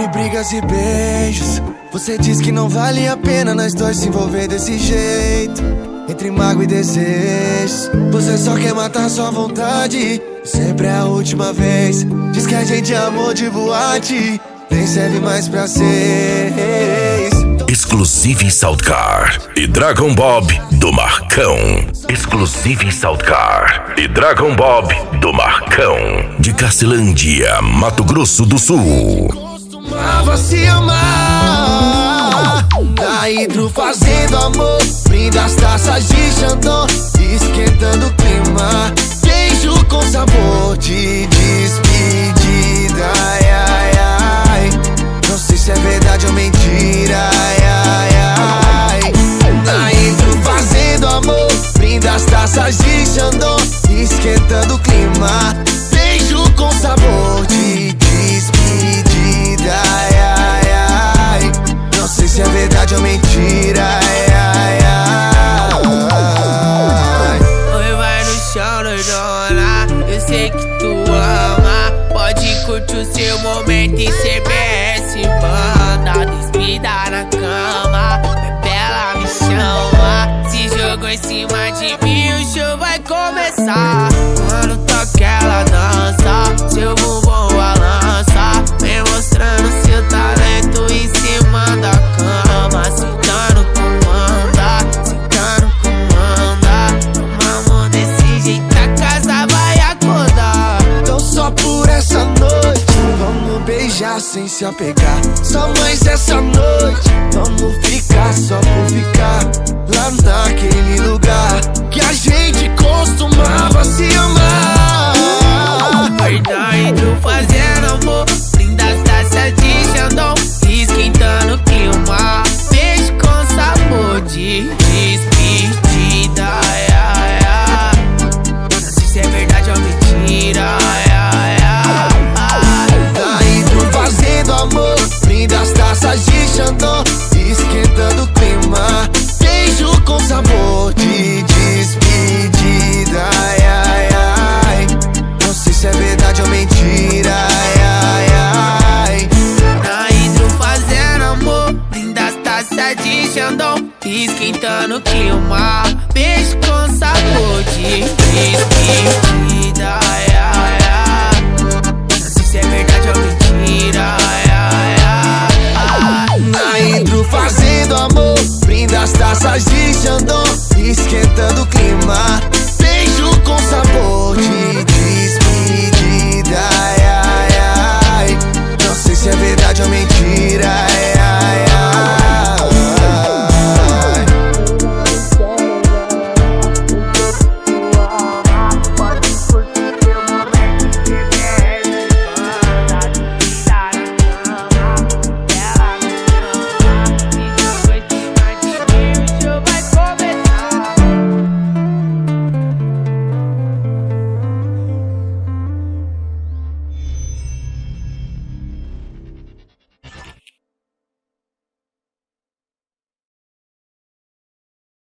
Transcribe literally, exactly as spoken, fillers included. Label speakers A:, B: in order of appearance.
A: de brigas e beijos. Você diz que não vale a pena nós dois se envolver desse jeito. Entre mágoa e desejos, você só quer matar sua vontade. Sempre é a última vez. Diz que a gente amou de boate, nem serve mais pra seis.
B: Exclusive Soundcar e Dragon Bob do Marcão. Exclusive Soundcar e Dragon Bob do Marcão. De Cacilândia, Mato Grosso do Sul.
A: Costumava se amar na Hidro fazendo amor, brinda as taças de Xandão, esquentando o clima. Beijo com sabor de despedida. Ai, ai, ai. Não sei se é verdade ou mentira. Ai, ai, ai. Na Hidro fazendo amor, brinda as taças de Xandão, esquentando o clima. Beijo com sabor de despedida. Ai, ai, ai. Não sei se é verdade ou mentira. Ai, ai, ai.
C: Oi, vai no chão, doidona. Eu sei que tu ama. Pode curtir o seu momento e C B S banda. Despida na cama, Bela me chama. Se jogou em cima de mim, o show vai começar. Quando toca ela dança, seu bumbum balança, vem mostrando seu talento em cima da cama. Sentando comanda, sentando comanda. Mamão desse jeito a casa vai acordar.
A: Então só por essa noite vamos beijar sem se apegar. Só mais essa noite vamos ficar só por ficar. Lá naquele lugar que a gente costumava se amar.
C: Vai na Hidro fazendo amor, brinda as taças de Xandão, esquentando o clima. Beijo com sabor de despedida. Ai, ai, ai. Não sei se é verdade ou mentira. Ai, ai, ai.
A: Na Hidro fazendo amor, brinda as taças de Xandão, esquentando o clima. Beijo com sabor de despedida. Ai, ai, ai. Não sei se é verdade ou mentira. Ai, ai, ai.
C: Na Hidro fazendo amor, brinda as taças de Xandão, esquentando o clima.